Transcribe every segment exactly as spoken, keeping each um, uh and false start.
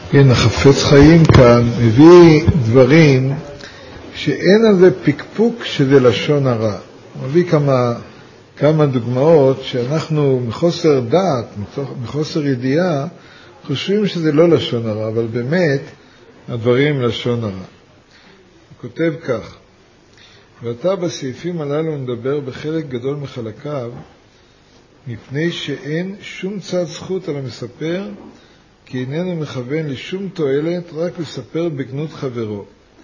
כן, החפץ חיים כאן מביא דברים שאין על זה פקפוק שזה לשון הרע. הוא מביא כמה, כמה דוגמאות שאנחנו מחוסר דעת, מחוסר ידיעה, חושבים שזה לא לשון הרע, אבל באמת הדברים לשון הרע. הוא כותב כך: ואתה בסעיפים הללו מדבר בחלק גדול מחלקיו, מפני שאין שום צד זכות על המספר, כי איננו מכוון לשום תועלת, רק לספר בגנות חברו.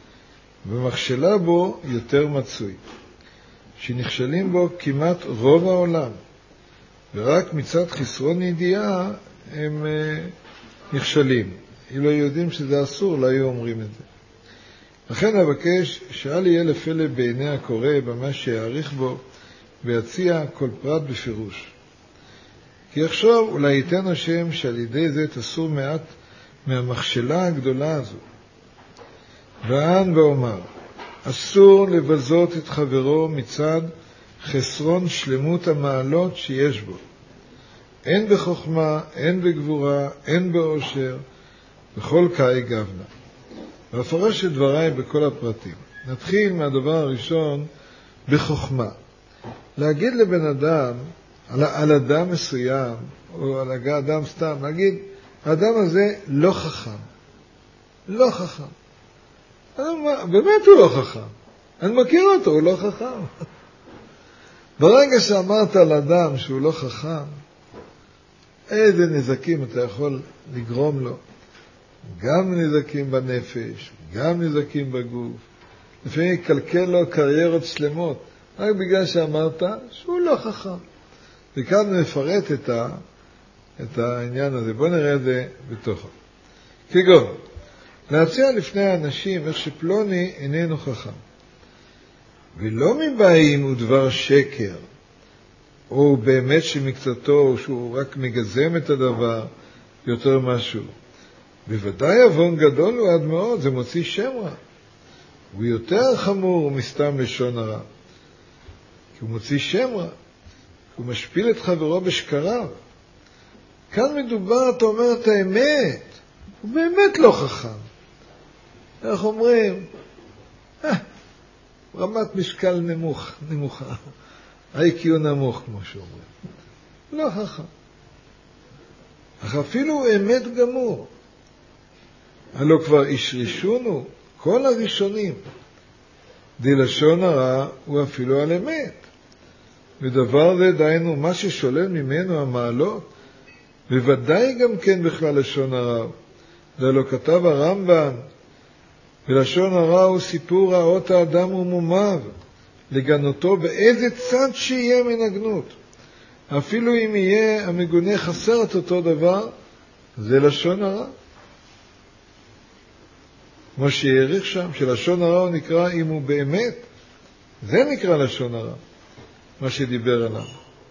ומכשלה בו יותר מצוי, שנכשלים בו כמעט רוב העולם, ורק מצד חסרון ידיעה הם uh, נכשלים. אם לא יודעים שזה אסור, לא היו אומרים את זה. לכן אבקש שאל יהיה לפלא בעיני הקורא במה שיעריך בו, ויציע כל פרט בפירוש. כי עכשיו אולי ייתן השם שעל ידי זה תסור מעט מהמכשלה הגדולה הזו. ואן ואומר, אסור לבזות את חברו מצד חסרון שלמות המעלות שיש בו. אין בחוכמה, אין בגבורה, אין באושר, בכל קאי גבנה. ואפרש את דבריי בכל הפרטים. נתחיל מהדבר הראשון, בחוכמה. להגיד לבן אדם, על, על אדם מסוים, או על אדם סתם, להגיד, האדם הזה לא חכם. לא חכם. באמת הוא לא חכם. אני מכיר אותו, הוא לא חכם. ברגע שאמרת על אדם שהוא לא חכם, איזה נזקים אתה יכול לגרום לו. גם נזקים בנפש, גם נזקים בגוף. לפעמים יקלקל לו קריירות שלמות, רק בגלל שאמרת שהוא לא חכם. וכאן נפרט את, ה, את העניין הזה. בואו נראה את זה בתוכו. כגון, להציע לפני האנשים איך שפלוני איננו חכם. ולא מבאים הוא דבר שקר, או באמת שמקצתו, או שהוא רק מגזם את הדבר יותר משהו. בוודאי אבון גדול הוא עד מאוד, זה מוציא שם רע. הוא יותר חמור מסתם לשון הרע. כי הוא מוציא שם רע. הוא משפיל את חברו בשקריו. כאן מדובר, אתה אומר את האמת. הוא באמת לא חכם. איך אומרים? אה, רמת משקל נמוך, נמוכה. איי קיו נמוך, כמו שאומרים. לא חכם. אך אפילו אמת גמור. הלא כבר ישרישונו כל הראשונים. דלשון הרע הוא אפילו על אמת. ודבר זה דיינו מה ששולל ממנו המעלות, בוודאי גם כן בכלל לשון הרע. דלא כתב הרמב"ם, ולשון הרע הוא סיפור רעות האדם ומומיו, לגנותו באיזה צד שיהיה מן הגנות. אפילו אם יהיה המגונה חסר את אותו דבר, זה לשון הרע. כמו שיעריך שם, שלשון הרע הוא נקרא, אם הוא באמת, זה נקרא לשון הרע, מה שדיבר עליו.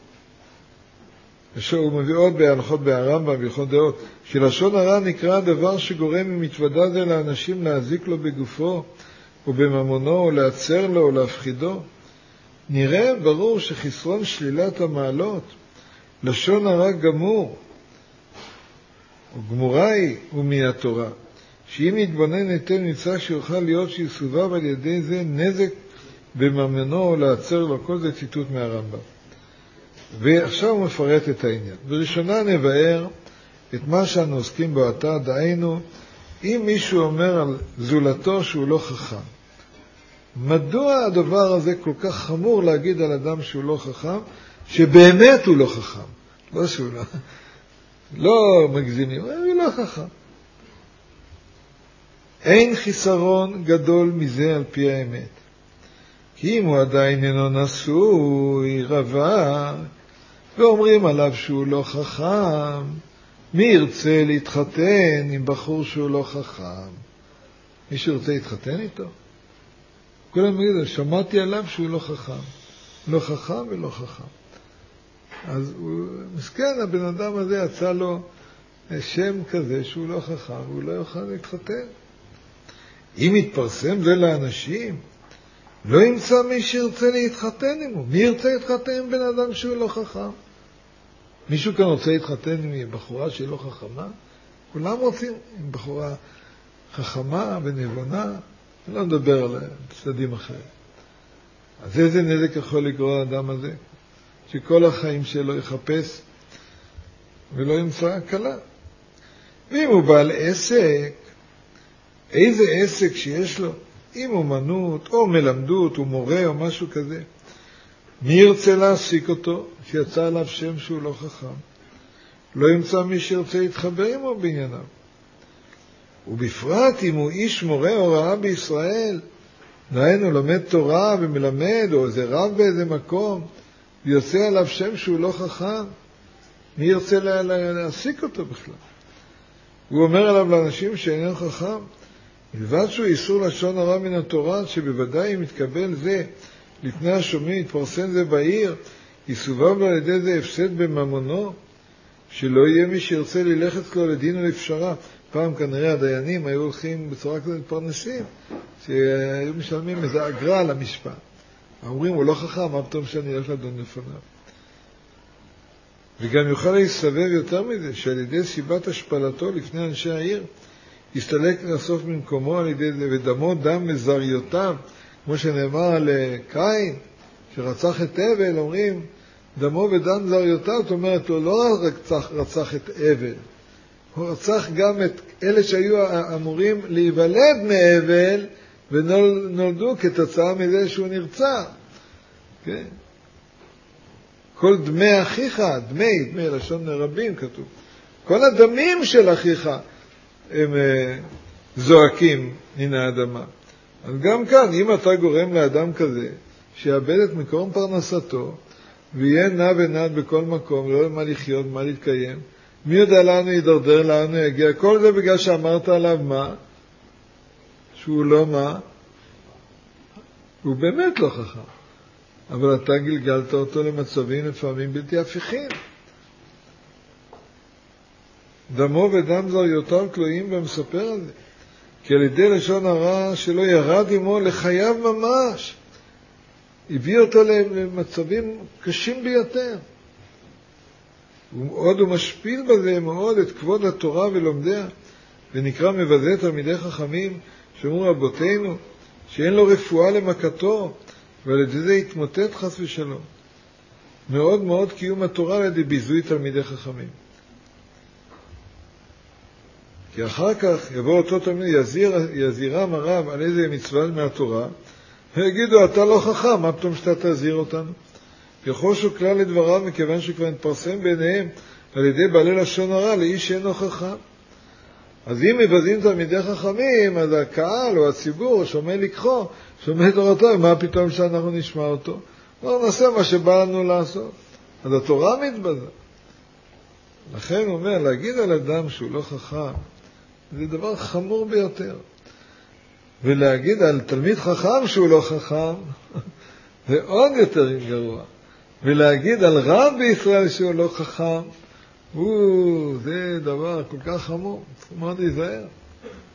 הוא מביא עוד בהלכות בהרמב"ם, בהלכות דעות, שלשון הרע נקרא דבר שגורם ממתוודה זה לאנשים להזיק לו בגופו, או בממונו, או לעצר לו, או להפחידו. נראה ברור שחסרון שלילת המעלות, לשון הרע גמור, או גמורה היא, הוא מהתורה. שאם יתבונן היטב נמצא שיוכל להיות שיסובב על ידי זה נזק בממנו או לעצר לו. כל זה ציטוט מהרמב"ם. ועכשיו הוא מפרט את העניין. בראשונה נבאר את מה שאנו עוסקים בו עתה, דהיינו, אם מישהו אומר על זולתו שהוא לא חכם, מדוע הדבר הזה כל כך חמור להגיד על אדם שהוא לא חכם, שבאמת הוא לא חכם? לא שהוא לא, לא מגזימים, הוא לא חכם. אין חיסרון גדול מזה על פי האמת. כי אם הוא עדיין אינו נשוי, רווק, ואומרים עליו שהוא לא חכם, מי ירצה להתחתן עם בחור שהוא לא חכם? מי שירצה להתחתן איתו? כולם יגידו, שמעתי עליו שהוא לא חכם. לא חכם ולא חכם. אז הוא, מסכן, הבן אדם הזה יצא לו שם כזה שהוא לא חכם, והוא לא יוכל להתחתן. אם יתפרסם זה לאנשים, לא ימצא מי שירצה להתחתן עמו. מי ירצה להתחתן עם בן אדם שהוא לא חכם? מישהו כאן רוצה להתחתן עם בחורה שהיא לא חכמה? כולם רוצים עם בחורה חכמה ונבונה, אני לא מדבר על צדדים אחרים. אז איזה נזק יכול לגרוע האדם הזה? שכל החיים שלו יחפש ולא ימצא קלה. ואם הוא בעל עסק, איזה עסק שיש לו, עם אומנות או מלמדות או מורה או משהו כזה, מי ירצה להעסיק אותו שיצא עליו שם שהוא לא חכם? לא ימצא מי שירצה להתחבר עמו בענייניו. ובפרט אם הוא איש מורה הוראה בישראל, דהיינו לומד תורה ומלמד, או איזה רב באיזה מקום, ויוצא עליו שם שהוא לא חכם, מי ירצה לה, לה, להעסיק אותו בכלל? הוא אומר עליו לאנשים שאיננו חכם, מלבד שהוא איסור לשון הרע מן התורה, שבוודאי אם יתקבל זה לפני השומעים, יתפרסם זה בעיר, יסובב על ידי זה הפסד בממונו, שלא יהיה מי שירצה ללכת לו לדין ולפשרה. פעם כנראה הדיינים היו הולכים בצורה כזאת מתפרנסים, שהיו משלמים איזה אגרה על המשפט. אומרים, הוא לא חכם, מה פתאום שאני אלך לדון לפניו? וגם יוכל להסתובב יותר מזה, שעל ידי סיבת השפלתו לפני אנשי העיר, יסתלק לסוף ממקומו על ידי זה, ודמו דם מזריותיו, כמו שנאמר על קין, שרצח את הבל, אומרים, דמו ודם זריותיו, זאת אומרת, הוא לא רק רצח, רצח את הבל, הוא רצח גם את אלה שהיו אמורים להיוולד מהבל, ונולדו כתוצאה מזה שהוא נרצח. כן? כל דמי אחיך, דמי, דמי, לשון רבים כתוב. כל הדמים של אחיך הם זועקים מן האדמה. אז גם כאן, אם אתה גורם לאדם כזה, שיאבד את מקום פרנסתו, ויהיה נע ונד בכל מקום, לא מה לחיות, מה להתקיים, מי יודע לנו ידרדר, לנו יגיע, כל זה בגלל שאמרת עליו מה? שהוא לא מה? הוא באמת לא חכם. אבל אתה גלגלת אותו למצבים לפעמים בלתי הפיכים. דמו ודם זריותיו תלויים ומספר על זה. כי על ידי לשון הרע שלא ירד עמו לחייו ממש. הביא אותו למצבים קשים ביותר. עוד הוא משפיל בזה מאוד את כבוד התורה ולומדיה, ונקרא מבזה תלמידי חכמים, שאמרו רבותינו, שאין לו רפואה למכתו, ועל ידי זה יתמוטט חס ושלום. מאוד מאוד קיום התורה על ידי ביזוי תלמידי חכמים. כי אחר כך יבוא אותו תלמיד, יזיר, יזירם הרב על איזה מצווה מהתורה, ויגידו, אתה לא חכם, מה פתאום שאתה תזיר אותנו? יחושו כלל לדבריו, מכיוון שכבר נתפרסם ביניהם על ידי בעלי לשון הרע לאיש שאינו חכם. אז אם מבזים תלמידי חכמים, אז הקהל או הציבור שומע לקחו, שומע תורתו, מה פתאום שאנחנו נשמע אותו? לא נעשה מה שבא לנו לעשות. אז התורה מתבזה. לכן הוא אומר, להגיד על אדם שהוא לא חכם, זה דבר חמור ביותר. ולהגיד על תלמיד חכם שהוא לא חכם, זה עוד יותר גרוע. ולהגיד על רב בישראל שהוא לא חכם, הוא, זה דבר כל כך חמור, צריך מאוד להיזהר.